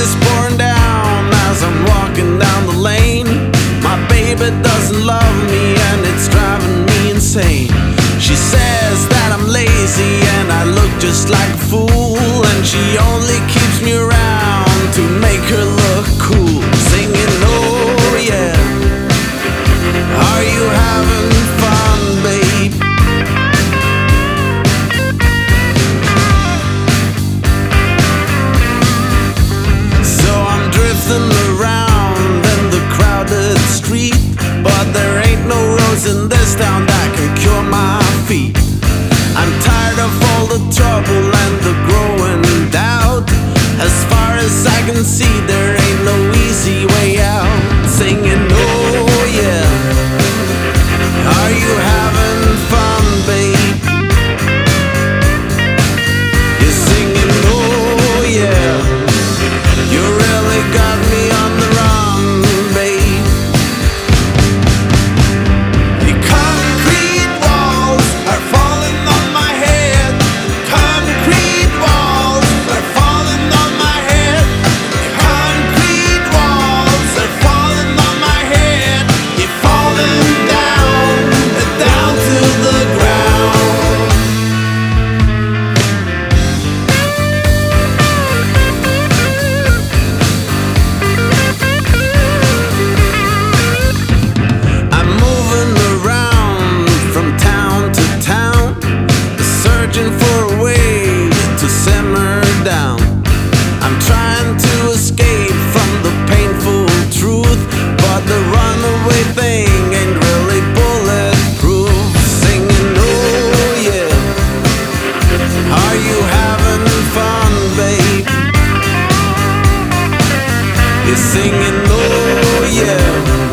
is pouring down as I'm walking down the lane. My baby doesn't love me and it's driving me insane. She says that I'm lazy and I look just like a fool, and she only keeps me around to make her look cool. Singing, oh yeah, are you having fun, babe? So I'm drifting around in the crowded street, but there ain't no roads in this town that can cure my feet. I'm tired of all the trouble and the growing doubt. As far as I can see, there ain't no easy way out. Singing, oh yeah, are you having fun, babe? You're singing, oh yeah, you really got me on the run, babe. The concrete walls are falling on my head. Concrete walls are falling on my head. Concrete walls are falling on my head. You're falling down, down to the ground. I'm moving around from town to town, searching for a way to simmer down. I'm trying to escape from the painful truth, but the runaway thing ain't really bulletproof. Singing, oh yeah, are you having fun, babe? You're singing, oh yeah,